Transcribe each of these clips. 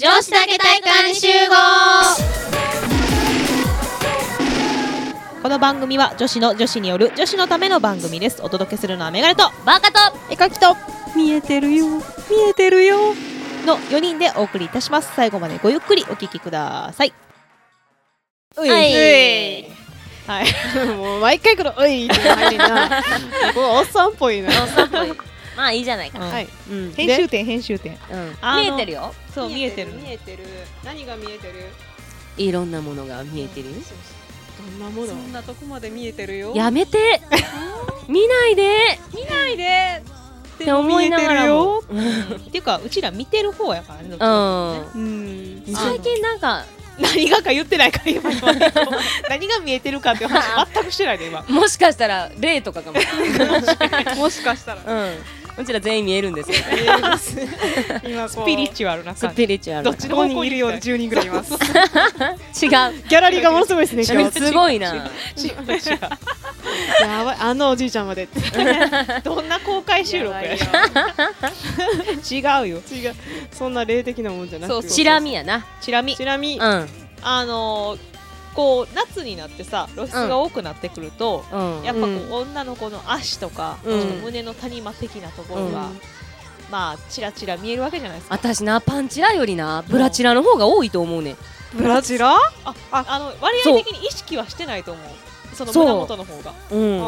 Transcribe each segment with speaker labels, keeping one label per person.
Speaker 1: 女子だけ体育館に集合。
Speaker 2: この番組は女子による女子のための番組です。お届けするのはメガネと
Speaker 1: バカと
Speaker 3: 絵描きと見えてるよ
Speaker 2: の4人でお送りいたします。最後までごゆっくりお聞きください。
Speaker 3: うい、
Speaker 2: はい
Speaker 3: もう毎回このういって入りなこのおっさんっぽいな。
Speaker 1: おっさんっぽい。まあいいじゃないか。
Speaker 3: はい、
Speaker 2: 編集点
Speaker 1: 見えてるよ。
Speaker 2: そう見えてる。
Speaker 3: 何が見えてる？
Speaker 1: いろんなものが見えてるよ。
Speaker 3: どんなもの？そんなとこまで見えてるよ。
Speaker 1: やめて見ないで
Speaker 3: って
Speaker 1: 思いながらも
Speaker 2: っていうかうちら見てる方やからね。どっちかっていうとね。
Speaker 1: 最近なんか
Speaker 2: 何がか言ってないから今何が見えてるかって話全くしてないで今。
Speaker 1: もしかしたら霊とかかも。
Speaker 3: もしかしたら
Speaker 1: うちら全員見えるんですよ。
Speaker 3: 今
Speaker 2: スピリチュアルな
Speaker 1: ス
Speaker 2: 感じ。
Speaker 1: ピリチュアル。
Speaker 2: どっちの
Speaker 3: 5
Speaker 2: 方向に
Speaker 3: 人いるようで10人ぐらいいます。
Speaker 1: 違う。
Speaker 3: ギャラリーがものすごいですね今日。
Speaker 1: すごいな。
Speaker 2: 違う
Speaker 3: やばい、あのおじいちゃんまで。
Speaker 2: どんな公開収録や。違うよ。
Speaker 3: 違う、そんな霊的なもんじゃなくて。
Speaker 2: そう
Speaker 1: チラ見やな。
Speaker 2: チラ見。
Speaker 3: ちなみに
Speaker 2: こう夏になってさ露出が多くなってくると、やっぱこう女の子の足とか、ちょっと胸の谷間的なところが、まあチラチラ見えるわけじゃないですか。
Speaker 1: 私なパンチラよりなブラチラの方が多いと思うね。
Speaker 3: ブラチラ？
Speaker 2: 割合的に意識はしてないと思う。その胸元の方が。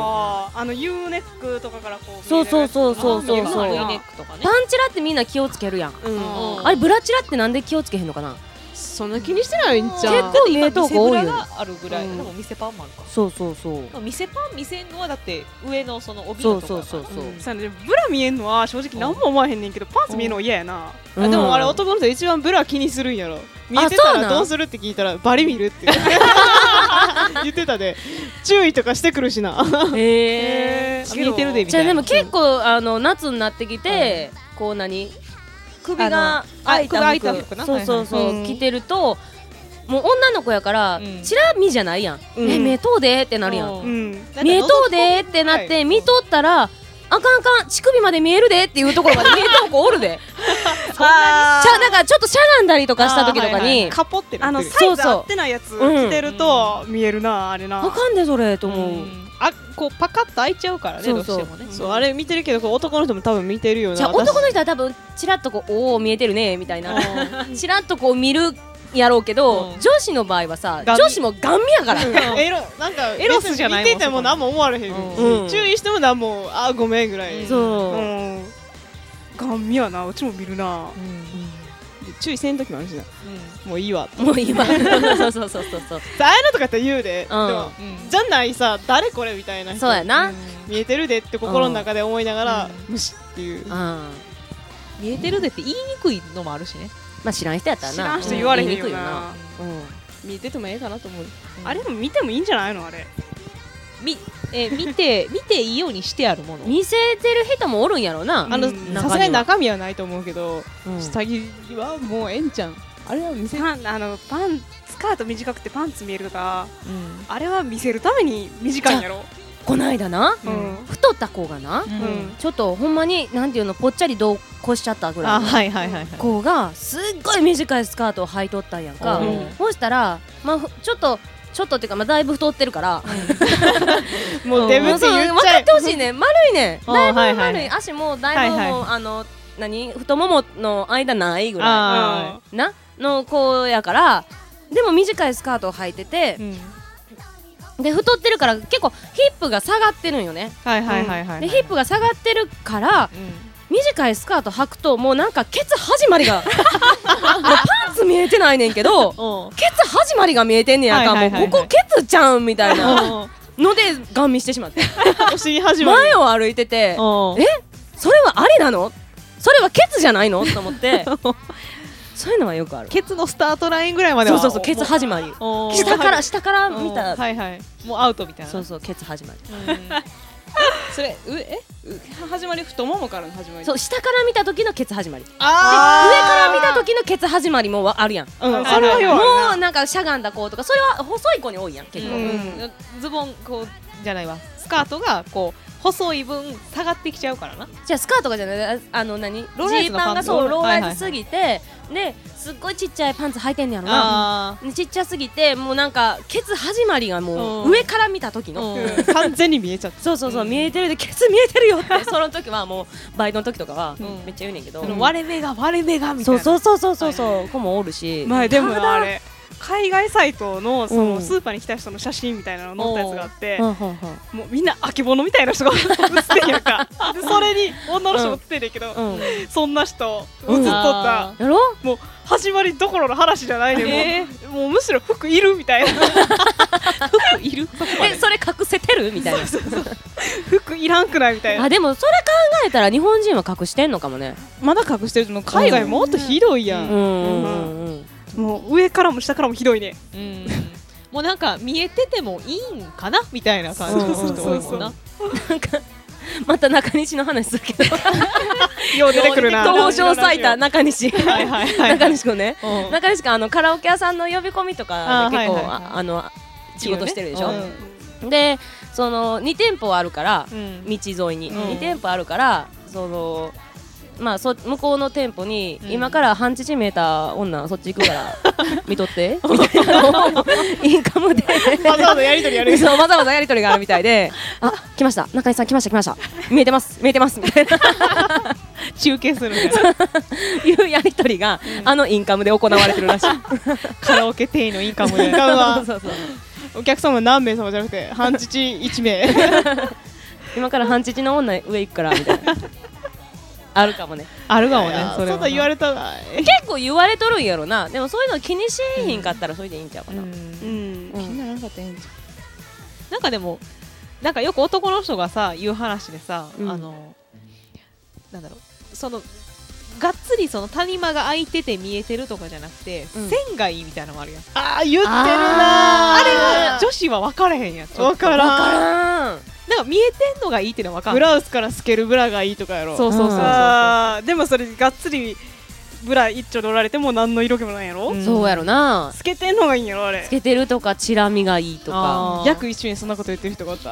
Speaker 3: U ネックとかからこう。
Speaker 1: そう。
Speaker 2: U ネックとかね。
Speaker 1: パンチラってみんな気をつけるやん。あれブラチラってなんで気をつけへんのかな。
Speaker 3: そんな気にしてないんちゃう？
Speaker 1: 結構見えとこ多いよね。
Speaker 2: 店ブラがあるぐらい。でも店パンもあるか。
Speaker 1: そう。
Speaker 2: 店パン見せんのはだって上のその帯のところ。
Speaker 1: そう。
Speaker 3: さ、ブラ見えんのは正直何も思わへんねんけど、パンツ見えるの嫌やな。
Speaker 1: うん
Speaker 3: でもあれ男の人一番ブラ気にするんやろ。見えてたらどうするって聞いたらバリ見るって言ってたで、注意とかしてくるしな。
Speaker 2: 見えてるでみたいな。
Speaker 1: じゃあでも結構夏になってきてこう首が開いた服、そう着てるともう女の子やからチラ見じゃないやん。目とうでってなるやん。目とうでってなって見とったらあかん乳首まで見えるでっていうところまで見えとう子おるで。なんかちょっとしゃがんだりとかした時とかに
Speaker 2: カポって
Speaker 3: サイズ合ってないやつ着てると見えるな、あれな。
Speaker 1: あかんでそれと思う。
Speaker 2: こうパカッと開いちゃうからね、どうしてもね。
Speaker 3: そう、あれ見てるけど男の人も多分見てるよな。
Speaker 1: じゃあ男の人は多分チラッとこうおお見えてるねみたいなチラッとこう見るやろうけど、女子の場合はさ女子もガン見やから。
Speaker 3: なんか
Speaker 2: エロスじゃないもん。
Speaker 3: 見てても何も思われへんし、注意しても何もごめんぐらい。ガン見やな、うちも見るな。注意せんときもあるしな。もういいわ。
Speaker 1: もういいわ。そう。
Speaker 3: ああいうのとかやったら言うで。でもじゃないさ、誰これみたいな人。
Speaker 1: そうやな。
Speaker 3: 見えてるでって心の中で思いながら無視っていう。
Speaker 2: 見えてるでって言いにくいのもあるしね。
Speaker 1: まあ知らん人やったらな。
Speaker 3: 知らん人言われへんよな。
Speaker 2: 見えててもええかなと思う。
Speaker 3: あれも見てもいいんじゃないのあれ。
Speaker 2: 見ていいようにしてあるもの。
Speaker 1: 見せてる人もおるんやろな。
Speaker 3: さすがに中身はないと思うけど、下着はもうええんちゃん。あれは見せスカート短くてパンツ見えるとか、あれは見せるために短いんやろ。
Speaker 1: こないだな、太った子がな、ちょっとほんまになんていうのぽっちゃり度を越しちゃったぐらいの子がすっごい短いスカートを履いとったんやんか。そうしたらまあちょっとっていうか、まあ、だいぶ太ってるから
Speaker 3: もうデブって言っちゃえ。
Speaker 1: 分かってほしいね。丸いね。だいぶ丸い。足もだいぶもう太ももの間ないぐらいなの子やから、でも短いスカートを履いてて、で太ってるから結構ヒップが下がってるんよね。でヒップが下がってるから短いスカート履くともうなんかケツ始まりがもうパンツ見えてないねんけどケツ始まりが見えてんねやんか。もうここケツちゃうんみたいなのでガン見してしまって前を歩いてて、それはありなの？それはケツじゃないの？と思ってそういうのはよくある。
Speaker 2: ケツのスタートラインぐらいまでは。
Speaker 1: そうケツ始まり。下から見た。
Speaker 2: もうアウトみたいな。
Speaker 1: そうケツ始まり。
Speaker 3: それ始まり太ももからの始まり。
Speaker 1: そう下から見た時のケツ始まり。上から見た時のケツ始まりもあるやん。
Speaker 3: それは
Speaker 1: もうなんかしゃがんだ子とかそれは細い子に多いやん結構。
Speaker 2: ズボンこうじゃないわ、スカートがこう細い分下がってきちゃうからな。
Speaker 1: じゃあスカートがじゃない、ジーパンがそうローライズすぎて、ですっごいちっちゃいパンツ履いてんねやろな。ちっちゃすぎてもうなんかケツ始まりがもう上から見た時の
Speaker 3: 完全に見えちゃって、
Speaker 1: そう見えてるで、ケツ見えてるよってその時はもうバイトの時とかはめっちゃ言うねんけど、
Speaker 2: 割れ目がみたいな。
Speaker 1: そう子もおるし、
Speaker 3: まあでもあれ海外サイトのそのスーパーに来た人の写真みたいなの載ったやつがあって、もうみんなあけぼのみたいな人が写ってんやんか。でそれに女の人も写ってんねんけど、そんな人写っとった。
Speaker 1: やろ？
Speaker 3: もう始まりどころの話じゃないで、もうむしろ服いるみたいな。
Speaker 2: 服いる？
Speaker 1: それ隠せてるみたいな。
Speaker 3: 服いらんくないみたいな。
Speaker 1: でもそれ考えたら日本人は隠してんのかもね。
Speaker 3: まだ隠してるの？海外もっとひどいやん。もう上からも下からもひどいね。
Speaker 2: もうなんか見えててもいいんかなみたいな感じの人多いもんな。
Speaker 1: なんかまた中西の話するけど
Speaker 3: よう出てくるな。
Speaker 1: 登場サイター中西中西くんね。中西くんカラオケ屋さんの呼び込みとかで結構仕事してるでしょ。でその2店舗あるから道沿いに2店舗あるからそのまあ向こうの店舗に今から半乳見えた女そっち行くから見とってみたいなのをインカムで
Speaker 3: わざわざやり取りやる。
Speaker 1: そうわざわざやり取りがあるみたいで、あ来ました中西さん来ました見えてますみたいな
Speaker 2: 中継するみたい
Speaker 1: いうやり取りがインカムで行われてるらしい。
Speaker 2: カラオケ店員のインカムで
Speaker 1: そう
Speaker 3: お客様何名様じゃなくて半乳1名
Speaker 1: 今から半乳の女上行くからみたいなあるかもね。
Speaker 2: あるかもね。それ
Speaker 3: は言われたら
Speaker 1: 結構言われとるんやろな。でもそういうの気にしひんかったらそれでいいんちゃうかな。気
Speaker 3: にならなかったらいいんじゃん。
Speaker 2: なんかでもなんかよく男の人がさ言う話でさ、なんだろう、そのがっつりその谷間が開いてて見えてるとかじゃなくて、線がいいみたいなのもあるやん。
Speaker 3: 言ってるな。
Speaker 2: あれが女子は分からへんやん。
Speaker 3: 分からん。
Speaker 2: なんか見えてんのがいいっていうのは分かる。
Speaker 3: ブラウスから透けるブラがいいとかやろ。
Speaker 2: そう
Speaker 3: でもそれがっつりブラ一丁でおられても何の色気もないやろ。
Speaker 1: そうやろな。
Speaker 3: 透けてんのがいいんやろあれ。
Speaker 1: 透けてるとかチラ見がいいとか。
Speaker 3: 約一名そんなこと言ってる人がおった。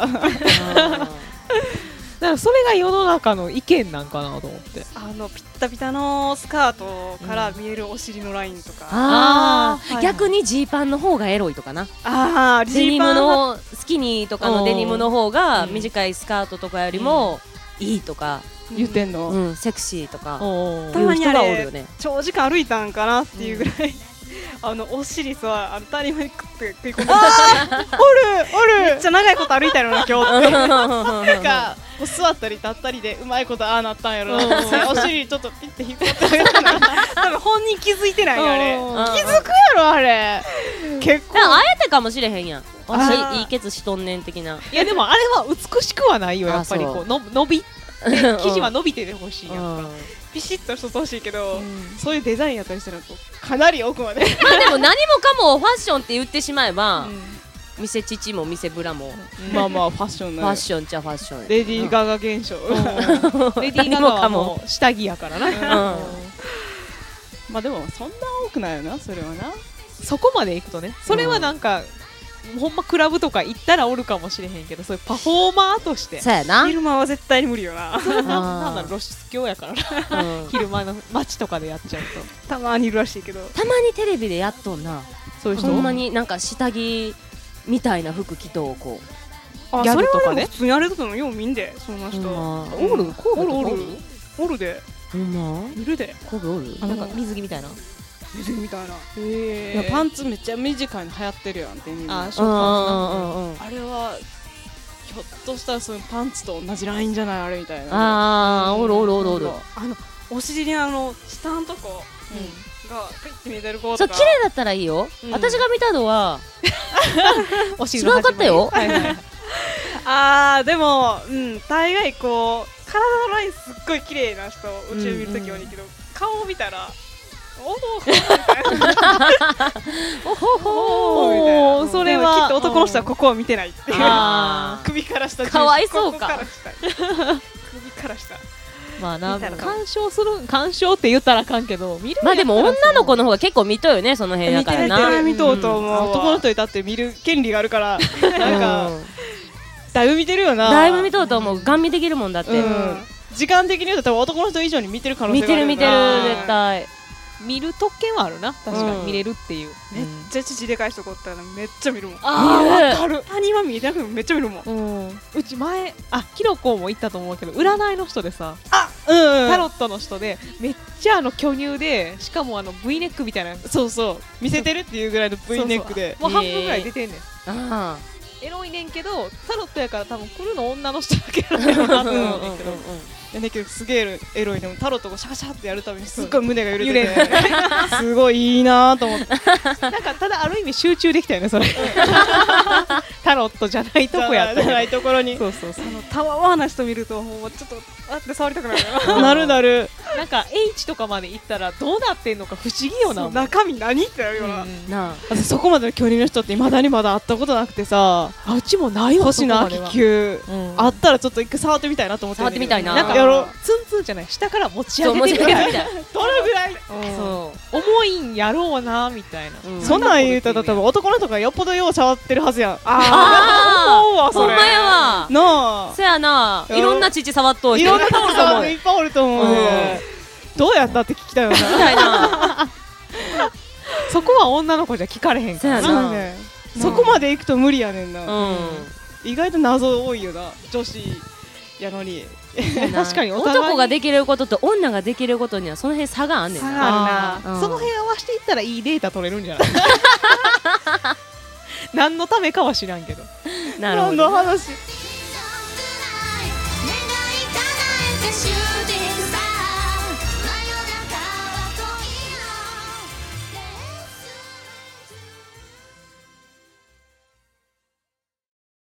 Speaker 2: だからそれが世の中の意見なんかなと思って。
Speaker 3: ピッタピタのスカートから見えるお尻のラインとか。
Speaker 1: 逆にジーパンの方がエロいとかな。
Speaker 3: デ
Speaker 1: ニムのスキニーとかのデニムの方が短いスカートとかよりもいいとか
Speaker 3: 言ってんの。
Speaker 1: セクシーとか
Speaker 3: たまにあれ
Speaker 1: 人がおるよね。
Speaker 3: 長時間歩いたんかなっていうぐらいお尻さ谷間にクッて食い込んでおるめっちゃ長いこと歩いたのな今日ってなんか座ったり立ったりでうまいことああなったんやろな。お尻ちょっとピッて引っ張ってあげたら多分本人気づいてないあれ。気づくやろあれ。結構
Speaker 1: あえてかもしれへんやん。私いいケツしとんねん的な。
Speaker 2: いやでもあれは美しくはないよやっぱりこう伸び生地は伸びててほしいやんか。
Speaker 3: ピシッとしとってほしいけど、そういうデザインやったりしたらかなり奥まで。
Speaker 1: まあでも何もかもファッションって言ってしまえば、店父も店ブラも
Speaker 3: まあまあファッションな。
Speaker 1: ファッションじゃファッション。
Speaker 3: レディーガガ現象。
Speaker 2: レディーガガはもう下着やからな。
Speaker 3: まあでもそんな多くないよなそれはな。
Speaker 2: そこまでいくとね。それはなんかほんまクラブとか行ったらおるかもしれへんけど、そういうパフォーマーとして
Speaker 1: そうやな。
Speaker 3: 昼間は絶対に無理よな。
Speaker 2: なんだろ露出狂やからな。昼間の街とかでやっちゃうと
Speaker 3: たまにいるらしいけど。
Speaker 1: たまにテレビでやっとんな。
Speaker 2: そういう人
Speaker 1: ほんまになんか下着みたいな服着とこ
Speaker 3: うギャルとかね。普通にあれとかのよう見んでそんな人。
Speaker 1: おる
Speaker 3: おるで。
Speaker 1: ほんま
Speaker 3: いるで。
Speaker 1: おる。
Speaker 2: なんか水着みたいな。
Speaker 3: 水着みたいな。いやパンツめっちゃ短いの流行ってるやんデニム。
Speaker 2: あれは
Speaker 3: ひょっとしたらそのパンツと同じラインじゃないあれみたいな。
Speaker 1: おる。
Speaker 3: お尻に下のとこがピッて見えてる子とか。
Speaker 1: そう綺麗だったらいいよ。私が見たのは
Speaker 2: お尻
Speaker 1: 違うかったよ。
Speaker 3: でも大概こう体のラインすっごい綺麗な人うちを見るときはいいけど、顔を見たらおほそれはきっと男の人はここは見てないっていう。首から下
Speaker 1: かわいそうか。
Speaker 3: 首から下。
Speaker 2: まあな、鑑賞って言ったらあかんけど見る。
Speaker 1: まあでも女の子の方が結構見とるよねその辺だからな。
Speaker 3: 見とうと思う。男の人にだって見る権利があるからなんかだいぶ見てるよな。
Speaker 1: だいぶ見とると思う。ガン見できるもんだって。
Speaker 3: 時間的に言うと多分男の人以上に見てる可能性がある。
Speaker 1: 見てる絶対。
Speaker 2: 見る特権はあるな。確かに見れるっていう。
Speaker 3: めっちゃ父でかい人おったらめっちゃ見るもん。
Speaker 1: わ
Speaker 3: かる。谷間見えなくてもめっちゃ見るも
Speaker 2: ん。うち前キノコも言ったと思うけど、占いの人でさ、タロットの人でめっちゃ巨乳で、しかもV ネックみたいな、
Speaker 3: そうそう見せてるっていうぐらいの V ネックで
Speaker 2: もう半分ぐらい出てんねん。エロいねんけど、タロットやから多分来るの女の人だけなんだろうなと思うんだけど、
Speaker 3: ね、けどすげえエロい。でもタロットをシャカシャってやるたびにすっごい胸が揺れててすごいいいなと思って
Speaker 2: なんかただある意味集中できたよねそれタロットじゃないとこやった
Speaker 3: じゃないところに。
Speaker 2: そうそうそう。
Speaker 3: たわわな人見るともうちょっとあって触りたくなるなる
Speaker 2: なんか H とかまで行ったらどうなってんのか不思議よな。
Speaker 3: 中身何ってなるよな。そこまでの距離の人って未だにまだ会ったことなくてさ、
Speaker 2: うちもないわ。
Speaker 3: 星野秋球あったらちょっと一回触ってみたいなと思って。
Speaker 1: 触ってみたいな。
Speaker 2: なんかやろう。ツンツンじゃない、下から持ち上げてみたいな。
Speaker 3: どれぐらい
Speaker 2: 重いんやろうなみたいな。
Speaker 3: そんなん言うたら多分男の人がよっぽどよう触ってるはずやん。
Speaker 1: 思うわそれ。ほんまやわ。
Speaker 3: なあ。
Speaker 1: そやな。いろんな乳触っとい
Speaker 3: ろんな人がいっぱいおると思う。どうやったって聞きたいよな。
Speaker 2: そこは女の子じゃ聞かれへんからな。
Speaker 3: そこまで行くと無理やねんな。意外と謎多いよな、女子やのに。
Speaker 2: 確かに
Speaker 1: 男ができることと女ができることにはその辺差があんねん
Speaker 2: な。その辺合わせていったらいいデータ取れるんじゃない何のためかは知らんけど。
Speaker 1: なるほど。
Speaker 3: 何の話。